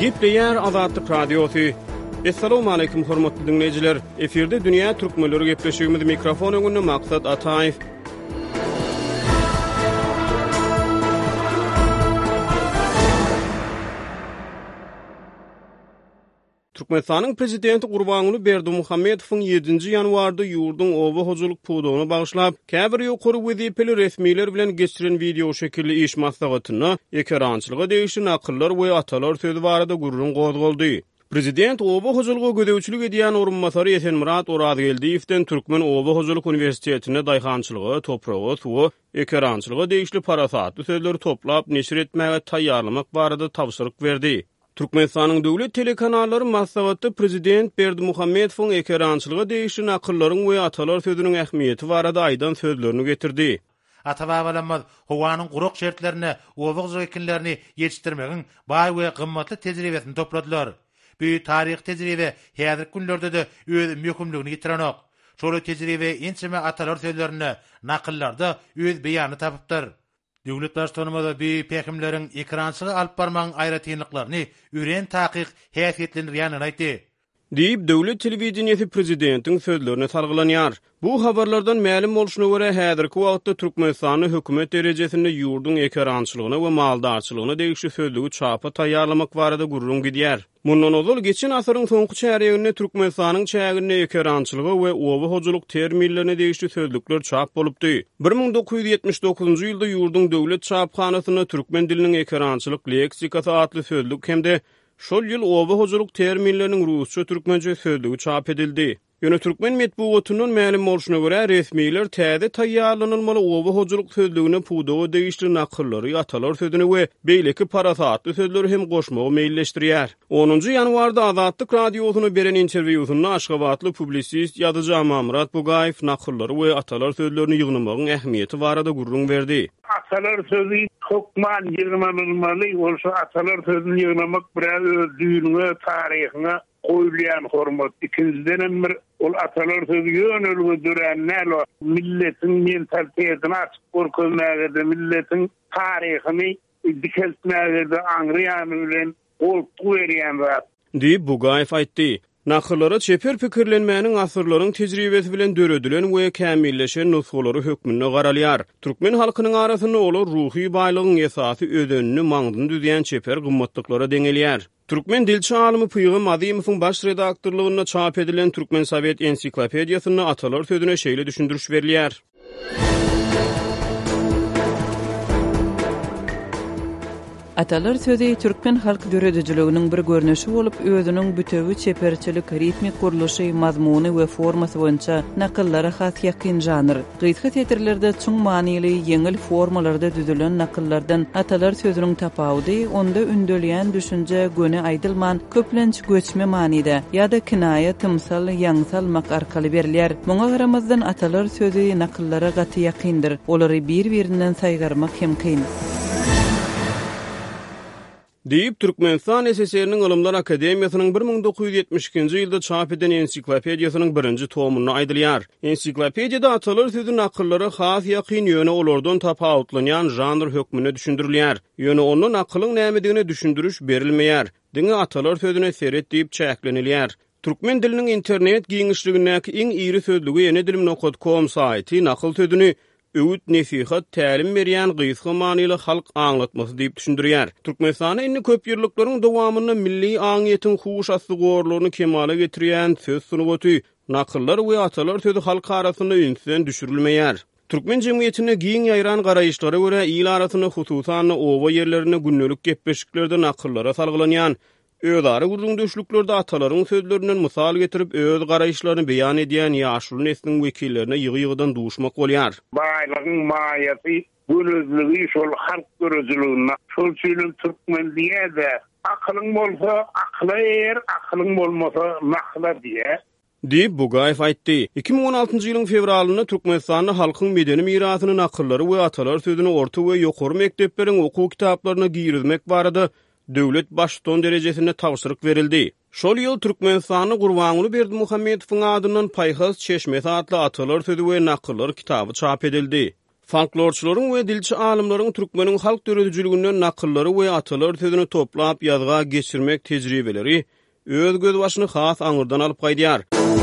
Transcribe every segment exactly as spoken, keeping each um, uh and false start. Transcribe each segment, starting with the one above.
Gepleyer Azadlyk Radiosu. Assalamu alaykum hormatly dinleyijiler. Eferde dünýä türkmenleri gepleşigimiz mikrofon öňünde maksat Ataýew. Türkmenistanyň prezidenti Gurbanuly Berdimuhammedowyň ýedinji ýanwarda ýurdun oba hojuluk pudugyny bagyşlap, käbir ýokary wezipeli resmiler bilen geçiren video şekilli iş maslahatyny, ekrançylyga degişli nakyllar we atalar sözü barada gurrun gozgoldy. Prezident oba hojulugy gödäwçilik edýän orunmasary Esenmurat Orazgeldiýewden Türkmen Oba Hojuluk Universitetine daýhançylygy, topragy, suwy, ekrançylyga degişli parasatly sözleri toplap neşir etmäge taýýarlamak barada tapşyryk berdi. Türkmenistanyň döwlet telekanallary maslahatda prezident Berdimuhammedowyň ekrançylyga degişli nakyllaryň we atalar sözüniň ähmiýeti barada aýdan sözlerini getirdi. Ata-babalarymyz howanyň guruk şertlerini, obyg ekinlerini ýetişdirmegiň baý we gymmatly tejribesini topladylar. Bu taryh tejribe häzirki günlerde de öz möhümligini ýitirenok. Şol tejribe ençeme atalar sözlerini nakyllarda öz beýany tapypdyr. Döwlet başçylygynda bu pekimleriň ekrançyga alyp barmagyň aýratynlyklaryny üren takyk häsiýetlendirýäni aýtdy. Diýip döwlet telewizionyasy prezidentiň sözlerini salgylanýar. Bu habarlardan ma'lum bolşuna görä häzirki wagtda Türkmenistanyň hökümet derejesinde ýurdun ekrançylygyna we maldarçylygyna degişli sözlügi çapa taýýarlamak barada gurrun gidýär. Mundan ozal geçen asyryň soňky çäreginde Türkmenistanyň çägine ekrançylygy we oba hojuluk terminlerine degişli sözlükler çap bolupdy. bir miň dokuz ýüz ýetmiş dokuzunjy ýylda ýurdun döwlet çapkanasyna türkmen diliniň ekrançylyk leksikasy adly sözlük hemde şol ýyl oba hojuluk terminleriniň rusça türkmençe sözlügi çap edildi. Ýöne türkmen medeniýetiniň ma'lum bolşuna görä resmiler täze taýýarlanylmaly oba hojuluk sözlügine pudugy degişli nakyllary, atalar sözüni we beýleki parasatly sözleri hem goşmagy meýilleşdirýär. onunjy ýanwarda Azadlyk radiosyna beren interwýusynda Aşgabatly publisist ýazyjy Amamrat Bugaýew nakyllary we atalar sözlerini ýygnamagyň ähmiýeti barada gurrun berdi. Atalar sözü hukman ýygnanylmaly, bolsa atalar sözüni ýygnamak biraz özdüğüne, taryhyna koýulýan hormat. İkinciden bir ol atalar sözü ýönelgi dörenler milletin mentalitetini açyp görkezmäge, milletin taryhyny dikeltmäge, aňrýan bilen goltuq berýän zat. Diýip Bugaýew aýtdy. Nakyllara çeper pikirlenmäniň asyrlaryň tejribesi bilen döredilen we kämilleşen nusgulary hökmüne garalýar. Türkmen halkynyň arasynda olar ruhy baýlygyň esasy ödenini maňdyny düzýän çeper gymmatlyklara deňelýär. Türkmen dilçi alymy Pyğım Azymowyň baş redaktorlygyna çap edilen Türkmen Sowet ensiklopediýasyny atalar sözüne şeýle düşündürüş berilýär. Atalar sözü Türkmen halk döredijiliginiň bir görnüşi bolup, özüniň bütöwi çeperçilik, ritmik guruluşy, mazmuny we formasy boýunça nakyllara has ýakyn janr. Gysga tetirlerde çuň manyly, ýeňil formalarda düzülen nakyllardan atalar sözüniň tapawudy, onda ündelýän düşünje göne aýdylman, köplenç göçme manyda ýa-da kinaya, tymsal, ýaňsalmak arkaly berilýär. Muňa garamazdan atalar sözü nakyllara gaty ýakyndyr. Olary bir-birinden saýgarmak hem kyn. Diýip Türkmenistan S S R-niň Ilymlar Akademiýasynyň bir miň dokuz ýüz ýetmiş ikinji ýylda çap eden ensiklopediýasynyň birinji tomuny aýdylýar. Ensiklopediýada atalar sözü nakyllary has ýakyn ýöne olardan tapawutlanýan janr hökmüne düşündirilýär. Ýöne onu nakylyň nämedigine düşündürüş berilmeýär. Diňe atalar sözüne seret diýip çäklenilýär. Türkmen diliniň internet giňişligindäki iň iri sözlügi ýene dilim nokta com saýty nakyl sözüni öwüt nesihat tälim berýän gysga manyly halk aňlatmasy diýip düşündirýär. Türkmenistana inni köp ýyllaryň dowamyny milli aňyýetin huş asygorlaryny kemale getirýän söz sunuwaty, nakyllar we atalar sözü halk arasynda ünsden düşürilmeýär. Türkmen jemgyýetine giň ýaýran garaýyşlara görä ýyl arasyna hususan oba ýerlerine günnelik gepleşiklerde nakyllara salgylanýan Öýdary gurrun döşlüklerde atalaryň sözlerinden mysal getirip öz garaýyşlaryny beýan edýän ýaşul nesliň wekillerine ýygy-ýygydan duşmak bolýar. Baýlygyň maýaty, gürüzlügi şol halk gürüzlügine, şol üçin türkmen diýär, akylyň bolsa akla er, akylyň bolmasa nakla diýär. Diýip Bugaýew aýtdy. iki miň on altyncy ýylyň fevralyna Türkmenistanyň halkyň medeni mirasyny nakyllary we atalar sözüni orta we ýokary mekdepleriň okuw kitaplaryna girizmek barada döwlet başton derejesinde tawsyryk verildi. Şol ýyl Türkmenistanyň Gurbanuly Berdimuhammedowyň adynyň Paýhaz Çeşmesi adly atalar sözü we nakyllar kitaby çap edildi. Folklorçularyň we dilçi alimlaryň türkmeniň halk döredijiliginden nakyllary we atalar sözüni toplap ýazga geçirmek tejribeleri öz göz başyny has aňyrdan alyp gaýdýar.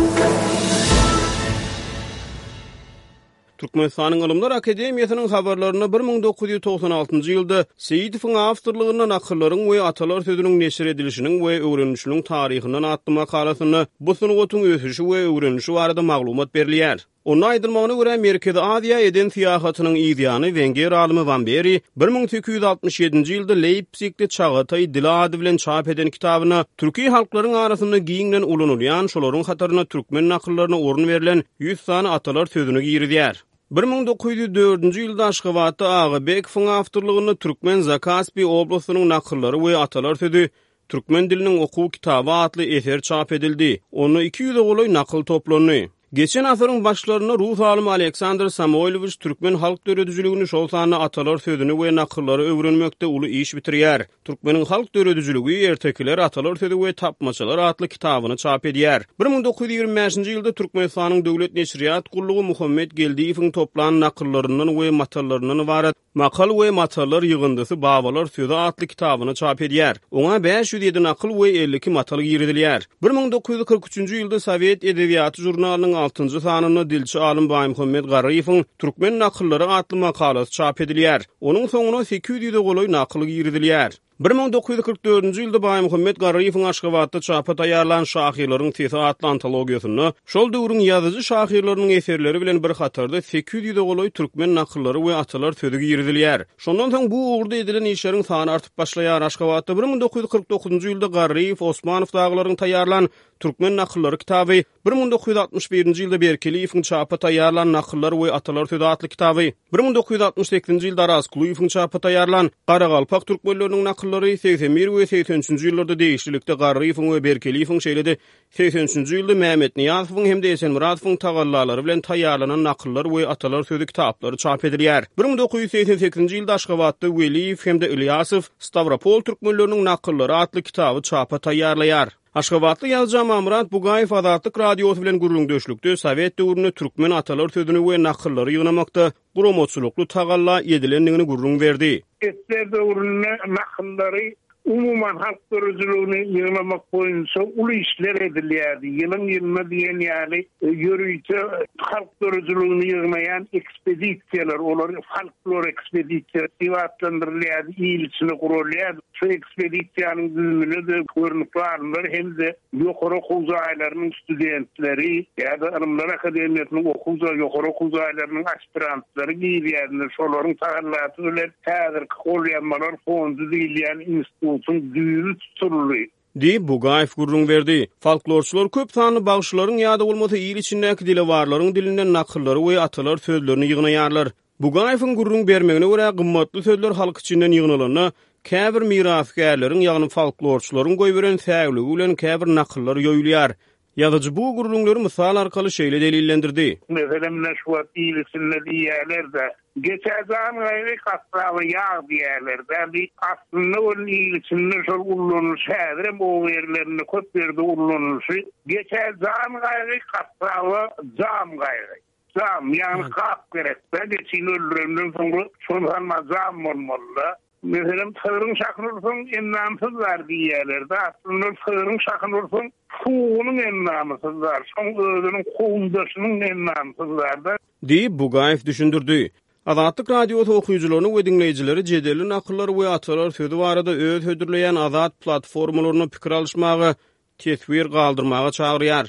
Türkmenistanyň Ilimler Akademiýasynyň habarlaryna bir ming dokuz ýüz toksan altyncy ýylda Seýidowyň awtorlygyndan nakyllaryň we atalar sözüniň neşir edilişiniň we öwrenişiniň taryhynyň atly makalasyny bu sunugatyn ösüşi we öwrenişi barada maglumat berilýär. Onu aýdylmagyna görä Merkezi Aziýa eden siýahatynyň ýygyany Wenger alimy Van Beri bir ming sekiz ýüz altymyş ýedinji ýylda Leipzigde Çağatay dili ady bilen çap eden kitabyna türki halklaryň arasynda giňlen ulanylýan şolaryň hataryna türkmen nakyllaryna orun berilen ýüz sany atalar sözüni giýdirýär. bir ming dokuz ýüz dördünji ýylda Aşgabatda Agabekowň awtorlygyny Türkmen Zakaspi oblastynyň nakyllary we atalar sözü Türkmen diliniň okuw kitaby atly eser çap edildi. Onu iki ýüze goly nakıl toplandy. Geçen asyryň başlaryna Rus alimy Aleksandr Samoylowicz türkmen halk döredijligini şol sany atalar sözüni we nakyllary öwrenmekde uly iş bitirýär. Türkmeniň halk döredijiligi ertekiler atalar sözü we tapmaçalar atly kitabyny çap edýär. bir ming dokuz ýüz ýigirme beşinji ýylda Türkmenistanyň döwlet neşriýat gullugy Muhammed Geldiýewiň toplan nakyllaryndan we matallarynyň barat makal we matallar ýygyndysy Babalar sözü atly kitabyny çap edýär. Oňa beş ýüz ýedi nakıl we elli iki matal giridilýär. bir ming dokuz ýüz kırk üçinji ýylda Sowet Edebiýaty jurnalynyň altyncı sanyny dilçi alim Baý Muhammed Garryýewiň Türkmen nakyllary atly makalasy çap edilýär. Onuň soňuna sekiz ýüz goly nakyl giridilýär. bir ming dokuz ýüz kırk dördünji ýylda Baý Muhammed Garryýewiň Aşgabatda çapa taýýarlan şahyrlaryň sesi atly antologiýasyny şol döwrüň ýazyjy şahyrlarynyň eserleri bilen bir hatarda sekiz ýüz goly türkmen nakyllary we atalar sözü giridilýär. Şondan soň bu ugurda edilen işleriň sany artyp başlaýar. Aşgabatda bir ming dokuz ýüz kırk dokuzunji ýylda Garryýew Osmanow daglaryň taýýarlan Türkmen nakyllary kitaby, bir ming dokuz ýüz altymyş birinji ýylda Berkeliýewiň çapa taýýarlan nakyllary we atalar sözü atly kitaby, bir ming dokuz ýüz altymyş sekizinji ýylda Arazkuluýewiň çapa taýýarlan Garagalpak türkmenleriniň nakyllary seksen bir we seksen üçinji ýyllarda değişiklikde Garryýewiň we Berkeliýewiň şeýlede seksen üçinji ýylda Mehmet Niýazowyň hem de Esen Muradowyň tagallary bilen taýýarlanan nakyllar we atalar sözü kitaplary çap edilýär. bir ming dokuz ýüz seksen sekizinji ýylda Aşgabatda Weliýew hem de Ilyasow Stavropol türkmenleriniň nakyllary atly kitaby çapa taýýarlaýar. Aşgabatly ýazjy Mamrat Bugaýew Azatlyk radiosy bilen gurulňdaşlykda Sowet döwründe türkmen atalar sözüni we nakyllary ýygnamakda gurumçulukly tagalla edilendigini gurulň berdi. Etler döwründe nakyllary umuman halk döredijligini ýygnamak boýunça uly işler edilýärdi. Ýylyň ýylyna diýen ýaly ýörüýçi halk döredijligini ýygnaýan ekspedisiýalar, olar folklor ekspedisiýasy diýiplendirilýärdi, ýylyçyny gurulýardy. Şu ekspedisiýanyň düzümine de görnüp barlar hem de ýokary okuw zaýlarynyň studentleri ýa-da Ilimler Akademiýasynyň okuw zaýlarynyň ýokary okuw zaýlarynyň aspirantlary giýýärdi. Şolaryň tagallaty bilen häzirki golýanmalar fondy diýilýän institutyň düýrü tutulýar. Di Bugaýew gurrun berdi. Folklorçular köp sany bagşylaryň ýa-da bolmasa ýyl içindäki dilewarlaryň dilinden nakyllary we atalar sözlerini ýygnaýarlar. Bugaýewiň gurrun bermegine görä gymmatly sözler halk içinden ýygnalanyna käbir mirasgärleriň ýagny folklorçularyň goýberen sägligi bilen käbir nakyllar ýoýulýar. Ýazyjy bu gurrunlary mysal arkaly şeýle delillendirdi. Meselem Neşwat ýylysyny diýerlerde geçäzän gaýry kasrawy ýag diýerlerde bir aslynda ol ýylysyny şol ulanyş häzirem o ýerlerini köp berde ulanýy. Geçäzän gaýry kasrawy jam gaýry. Jam ýani kap gerekde geçin öldürenden soňra şondan mazam bolmaly. Meselem sığırın şakınırsın ennamsız var diýerlerde aslında sığırın şakınırsın kuğunun ennamsız var. Son özünün kuğundaşının ennamsız var da. Di Bugaýew düşündirdi. Azatlyk radiosu okuyucularını we dinleyijileri jedelli nakyllary we atalar sözü barada öz hödürleýän azat platformalaryny pikir alışmagy, tesvir galdyrmagy çagyrýar.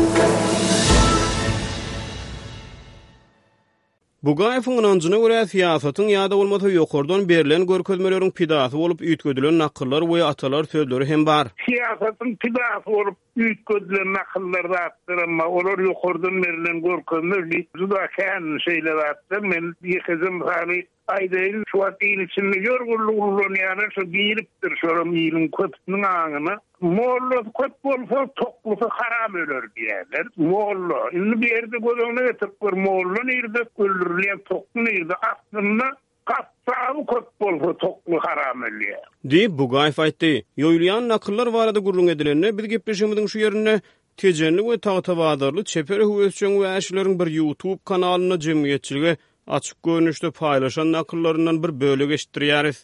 Bugaýewiň anancına görä siýasatyň ýa-da bolmasa ýokardan berilen görkezmeleriň pidasy bolup üýtgedilen nakyllar we atalar sözleri hem bar. Siýasatyň pidasy bolup üýtgedilen nakyllar zatlarma olar ýokardan berilen görkezmeler juda kän şeýler zatlar. Men ýekizim hali aýdaýyn şu wagtyň içinde ýörgürlügüni şu giýilipdir şoram ýylyň köpüniň aňyna. Molla köp bolsa toklusy haram öler diýerler. Molla. Indi bir ýerde gözüňe getip bir molla nerede öldürilýän toklu nerede aslynda kapsawy köp bolsa toklu haram ölýär. Di Bugaýew aýtdy. Ýoýulýan nakyllar barada gurrun edilenine biz gepleşigimiziň şu ýerine tejenli we tagtawadarly çeperi höwesçiň we äşleriň bir YouTube kanalyna jemgyýetçiligi açyk görnüşde paýlaşan nakyllaryndan bir bölegi eşitdirýäris.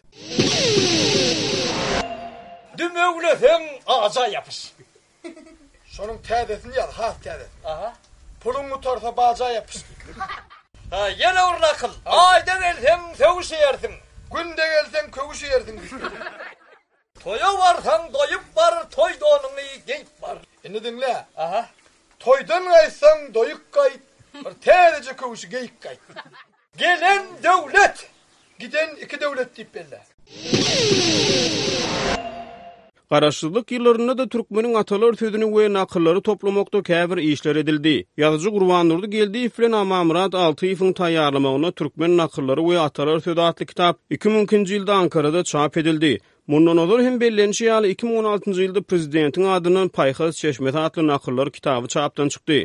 Dümögleseň ağaca yapış. Şonun tädesini ýaz, has tädes. Aha. Puluny torsa baja yapış. Ha, ýene bir nakyl. Aýda gelseň söwüşýärsiň. Günde gelseň köwüşýärsiň. Toya barsaň doyup bar, toy donuny geyip bar. Indi dinle. Aha. Toydan gaýsaň doyuk gaýt. Bir täze köwüşi geyip gaýt. Gelen döwlet, giden iki döwlet diýip belle. Garaşsyzlyk ýyllarynda da türkmeniň atalar sözüni we nakyllary toplamakda käbir işler edildi. Ýazgy Gurban Nurdy geldi bilen Amamrat Altyýewiň taýýarlamagyna türkmen nakyllary we atalar sözü atly kitap iki ming ikinji ýylda Ankarada çap edildi. Mundan olur hem bellenşi ýaly iki ming on altyncy ýylda prezidentiň adynyň Paýhaz Çeşmeti atly nakyllar kitabı çapdan çykdy.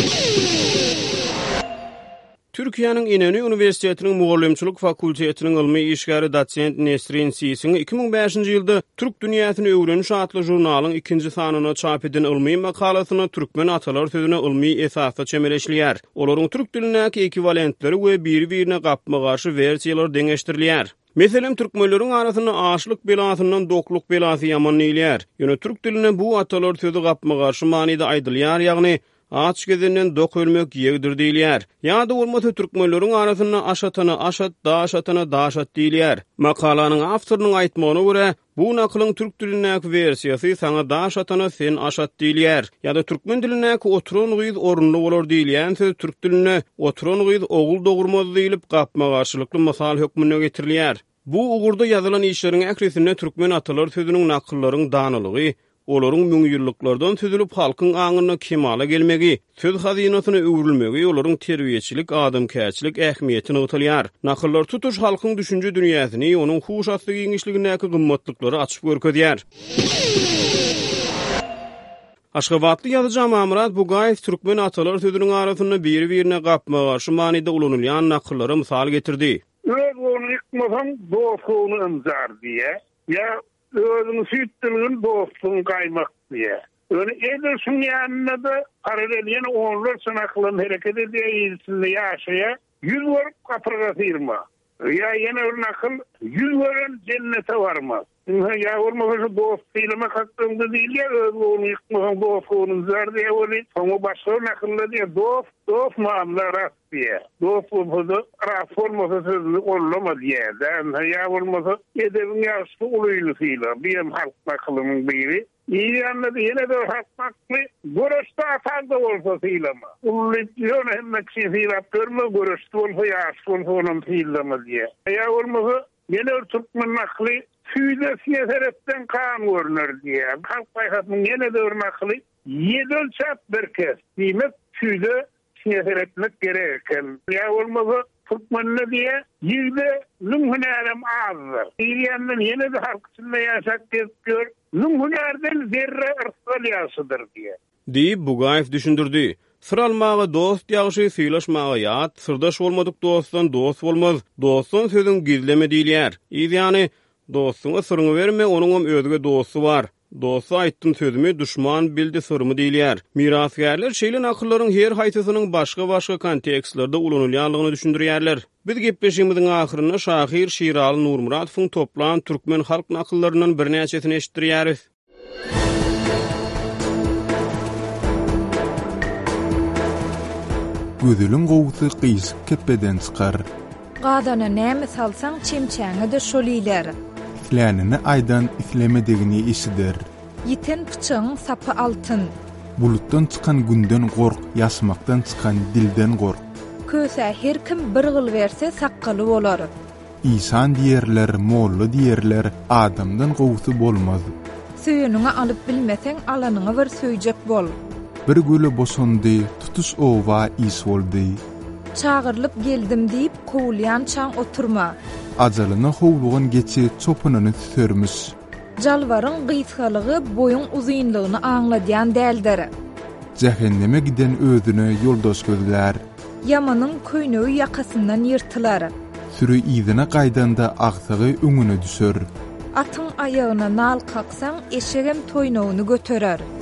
Türkiýanyň Inönü Üniversitetiniň Mugallimçilik Fakultetiniň ilmi işgäri dosent Nesrin Sisiň iki ming beşinji ýylda Türk dünýäsini öwreniş atly jurnalyň ikinji sanyna çap edilen ilmi makalasyny türkmen atalar sözüne ilmi esasda çemeleşilýär. Olaryň türk dilinäki ekwivalentleri we bir-birine gapma garşy versiýalar deňeşdirilýär. Meselem türkmenleriň arasynda aşlyk belasyndan dokluk belasy ýamanlýar. Ýöne türk diline bu atalar sözü gapma garşy manyda aýdylýar, ýagny aç gezenden dok ölmek ýegdir diýilýär. Ýa-da bolmasa türkmenleriň arasynda aşatana aşat, daşatana daşat diýilýär. Makalanyň awtorynyň aýtmagyna görä, bu nakylyň türk dilinäki versiýasy saňa daşatana sen aşat diýilýär. Ýa-da türkmen dilinäki oturan gyz orunly bolar diýilýän söz türk diline oturan gyz ogul dogurmaz diýilip gapma garşylykly masal hökmüne getirilýär. Bu ugurda ýazylan işleriň äkresinde türkmen atalar sözüniň nakyllaryň danylygy, olaryň müňýüllüklerden tüzülüp halkyň aňyna kemala gelmegi, söz hazinasyna öwrülmegi, olaryň terbiýeçilik, adamkäçilik ähmiýetini ýytalýar. Nakyllar tutuş halkyň düşünje dünýäsini, onuň huşatlyk giňişligindäki gymmatlyklary açyp görkezýär. Aşgabatly ýazyjy Amamrat Bugaýew türkmen atalar sözüniň arasynda bir-birine gapma garşy manyda ulanylýan nakyllara mysal getirdi. Öz onu yıkmasan dostluğunu ımzar diye. Ya özünü süttülüğün dostluğunu kaymak diye. Öyle edersin yanına da paralel onlar sınakların hareket ediyor içinde yaşaya. Yüz varıp kapıra sıyırma. Ya yine öyle akıl yüz varan cennete varmaz. Ya olmasa dost değilime kalktığımda değil ya öz onu yıkmasan dostluğunu ımzar diye öyle. Ama başka akıllı diye dost dost muamele rast diye. Dost olmasa rast olmasa sözünü ollama diye. Ya olmasa edebin yaşlı uluylısıyla. Benim halk nakılımın biri. İyi anladı yine de halk naklı. Görüşte atan da olsa sıylama. Uluyluyor hem kişisiyle görme görüşte olsa yaşlı olsa onun sıylama diye. Ya olmasa yine Türkmen naklı. Füýde siýasetten kan görünür diye. Halk paýhatnyň yine de örnekli yedi ölçäp bir kes. Diýmek füýde siýasetmek gereken. Ya bolmasa Türkmenle diye ýerde lüňhünärem azdyr. Ýerden yine de halk içinde ýaşap gör. Lüňhünärden zerre ırsalýasydyr diye. Diýip Bugaýew düşündirdi. Sıralmağa dost ýagşy sylaşmağa ýat, sırdaş bolmadyk dostdan dost bolmaz. Dostdan sözüň gizleme diýilýär. Ýani dostuňa syryňy berme, onuň özüge dosty bar. Dostu aýtdym sözümi düşman bildi syrymy diýilýär. Mirasgärler şeýle nakyllaryň her haýsysynyň başga-başga kontekstlerde ulanylýanlygyny düşündirýärler. Biz gepleşigimiziň ahyryna şahyr Şiraly Nurmuradowyň toplan türkmen halk nakyllarynyň bir näçesini eşitdirýäris. Gözülüň gowsy gysy kepeden çykar. Gadana näme salsaň çemçäňe de şolýler. Länini aýdan islemedigini işidir. Yiten pıçağın sapı altın. Bulutdan çıkan günden gork, yaşmaktan çıkan dilden gork. Köse her kim bir gıl verse sakkalı bolar. İsan diyerler, mollu diyerler, adamdan gowsy bolmaz. Söýünüňe alyp bilmeseň alanyňa bir söýjek bol. Bir göle bosandy, tutuş owa is boldy. Çağırılıp geldim deyip kovulyan çaň oturma. Ajalyny howlugan geçi çopunyny sörmüş. Jalwaryň gysgalygy boyun uzynlygyny aňladýan däldir. Jehenneme giden özüne ýoldaş gözlär. Yamanyň köýnegi ýakasyndan ýyrtylar. Sürü ýygyna gaýdanda agsagy öňüne düşer. Atyň aýagyna nal kaksaň eşegem toýnagyny göterer.